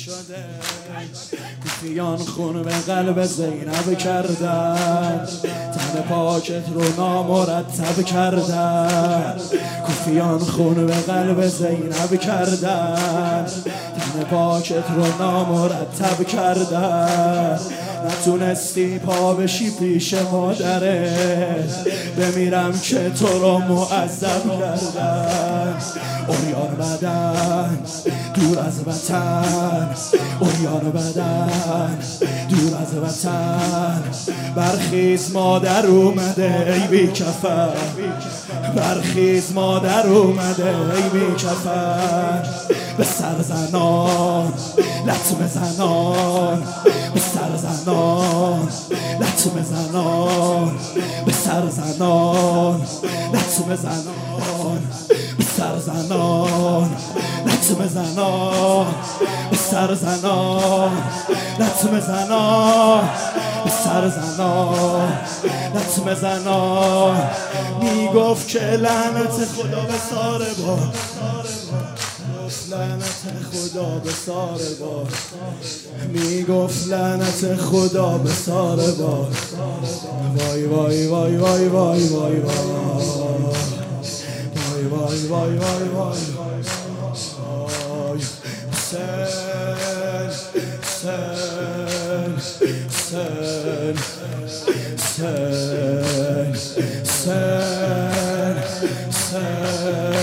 شده. کوفیان خون به قلب زینب کردن، تن پاکت رو نامرتب کردن. کوفیان خون به قلب زینب کردن، تن پاکت رو نامرتب کردن. نتونستی پا بشی پیش مادرت، بمیرم که تو رو معذب کردن. اوریان بدن دور از وطن، اوریان بدن دور از وطن. برخیز مادر اومده ای بی کفن، برخیز مادر اومده ای بی کفن. به سر زنان لطمه زنان، به سر زنان لطمه زنان، به سر زنان لطمه زنان، به سر زنان لطمه زنان، به سر زنان لطمه زنان، به سر زنان لطمه زنان. میگفت که لعنت خدا به سار باد، لعنت خدا به سار باد، میگفت لعنت خدا به سار باد. وای وای وای وای وای وای وای وای وای وای وای. حسین حسین حسین حسین حسین